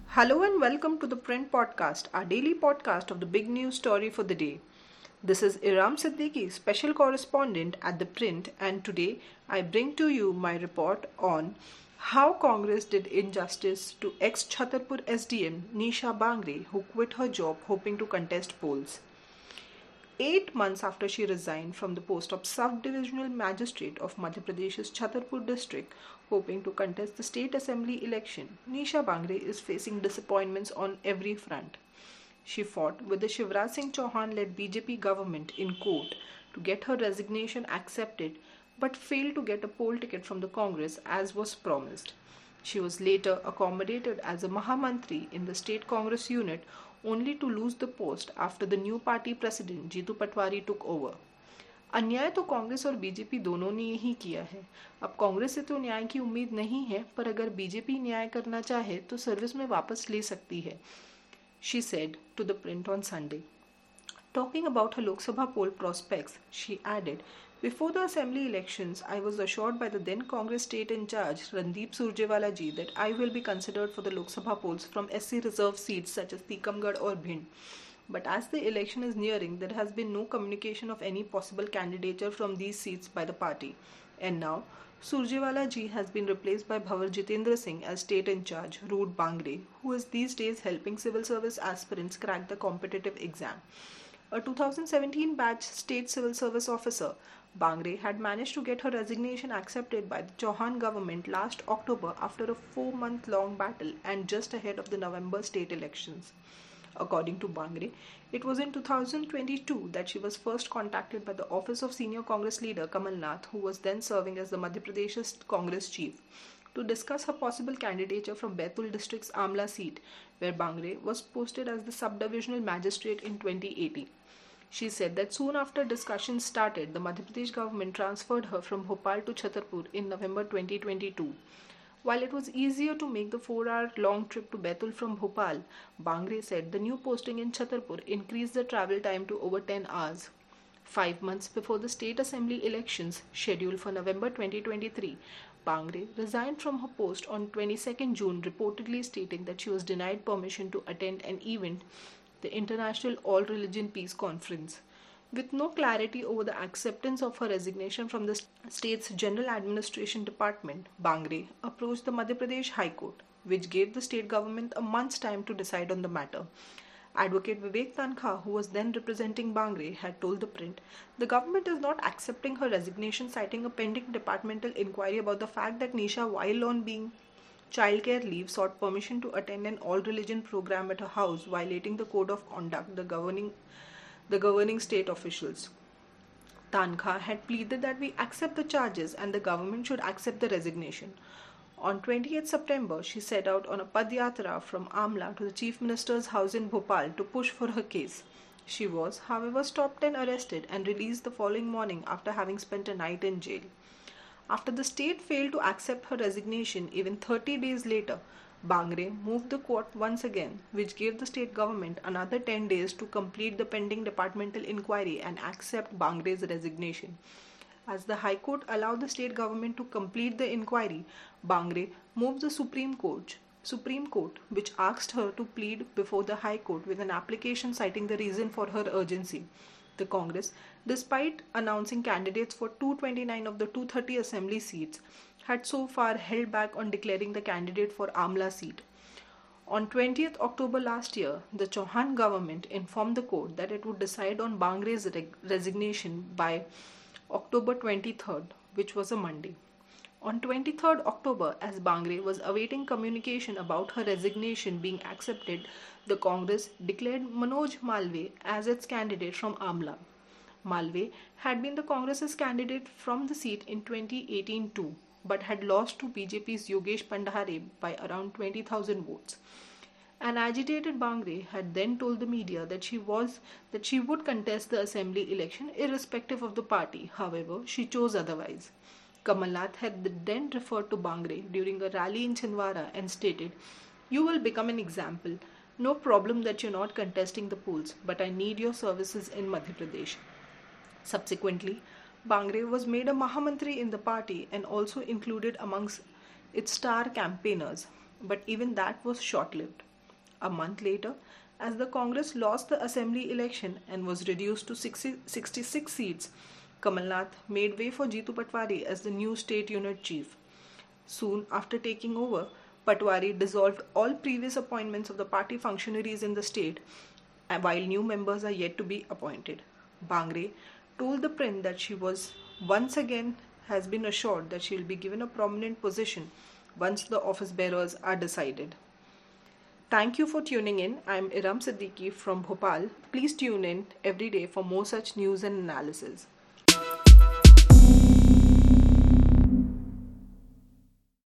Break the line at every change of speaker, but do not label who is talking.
Hello and welcome to the Print Podcast, our daily podcast of the big news story for the day. This is Iram Siddiqui, special correspondent at the Print, and today I bring to you my report on how Congress did injustice to ex Chhatarpur SDM Nisha Bangre, who quit her job hoping to contest polls. 8 months after she resigned from the post of Sub-Divisional Magistrate of Madhya Pradesh's Chhatarpur district, hoping to contest the state assembly election, Nisha Bangre is facing disappointments on every front. She fought with the Shivraj Singh Chauhan-led BJP government in court to get her resignation accepted, but failed to get a poll ticket from the Congress as was promised. She was later accommodated as a Mahamantri in the state Congress unit, only to lose the post after the new party president Jeetu Patwari took over. अन्याय तो कांग्रेस और BJP दोनों ने ही किया है. अब कांग्रेस से तो न्याय की उम्मीद नहीं है, पर अगर बीजेपी न्याय करना चाहे तो सर्विस में वापस ले सकती है, she said to the Print on Sunday. Talking about her Lok Sabha poll prospects, she added, "Before the assembly elections, I was assured by the then Congress state in charge, Randeep Surjewala ji, that I will be considered for the Lok Sabha polls from SC reserve seats such as Tikamgarh or Bhind. But as the election is nearing, there has been no communication of any possible candidature from these seats by the party. And now, Surjewala ji has been replaced by Bhavar Jitendra Singh as state in charge, Root Bangre, who is these days helping civil service aspirants crack the competitive exam. A 2017 batch state civil service officer, Bangre had managed to get her resignation accepted by the Chauhan government last October after a 4-month-long battle and just ahead of the November state elections. According to Bangre, it was in 2022 that she was first contacted by the office of senior Congress leader Kamal Nath, who was then serving as the Madhya Pradesh Congress chief, to discuss her possible candidature from Baitul district's Amla seat, where Bangre was posted as the sub-divisional magistrate in 2018. She said that soon after discussions started, the Madhya Pradesh government transferred her from Bhopal to Chhatarpur in November 2022. While it was easier to make the 4-hour-long trip to Baitul from Bhopal, Bangre said the new posting in Chhatarpur increased the travel time to over 10 hours. 5 months before the state assembly elections scheduled for November 2023, Bangre resigned from her post on 22nd June, reportedly stating that she was denied permission to attend an event, the International All-Religion Peace Conference. With no clarity over the acceptance of her resignation from the state's General Administration Department, Bangre approached the Madhya Pradesh High Court, which gave the state government a month's time to decide on the matter. Advocate Vivek Tankha, who was then representing Bangre, had told the Print, "The government is not accepting her resignation, citing a pending departmental inquiry about the fact that Nisha, while on being childcare leave, sought permission to attend an all-religion program at her house, violating the code of conduct the governing state officials." Tankha had pleaded that we accept the charges and the government should accept the resignation. On 28 September, she set out on a Padyatra from Amla to the Chief Minister's house in Bhopal to push for her case. She was, however, stopped and arrested and released the following morning after having spent a night in jail. After the state failed to accept her resignation even 30 days later, Bangre moved the court once again, which gave the state government another 10 days to complete the pending departmental inquiry and accept Bangre's resignation. As the High Court allowed the state government to complete the inquiry, Bangre moved the Supreme Court, which asked her to plead before the High Court with an application citing the reason for her urgency. The Congress, despite announcing candidates for 229 of the 230 assembly seats, had so far held back on declaring the candidate for Amla seat. On 20th October last year, the Chauhan government informed the court that it would decide on Bangre's resignation by October 23rd, which was a Monday. On 23rd October, as Bangre was awaiting communication about her resignation being accepted, the Congress declared Manoj Malviya as its candidate from Amla. Malviya had been the Congress's candidate from the seat in 2018 too, but had lost to BJP's Yogesh Pandhare by around 20,000 votes. An agitated Bangre had then told the media that she would contest the assembly election irrespective of the party. However, she chose otherwise. Kamal Nath had then referred to Bangre during a rally in Chhindwara and stated, "You will become an example. No problem that you're not contesting the polls, but I need your services in Madhya Pradesh." Subsequently, Bangre was made a Mahamantri in the party and also included amongst its star campaigners, but even that was short-lived. A month later, as the Congress lost the assembly election and was reduced to 66 seats, Kamal Nath made way for Jeetu Patwari as the new state unit chief. Soon after taking over, Patwari dissolved all previous appointments of the party functionaries in the state, while new members are yet to be appointed. Bangre told the print that she was once again has been assured that she will be given a prominent position once the office bearers are decided. Thank you for tuning in. I am Iram Siddiqui from Bhopal. Please tune in every day for more such news and analysis.